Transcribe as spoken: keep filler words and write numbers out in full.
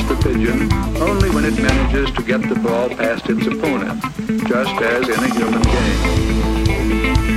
the pigeon only when it manages to get the ball past its opponent, just as in a human game.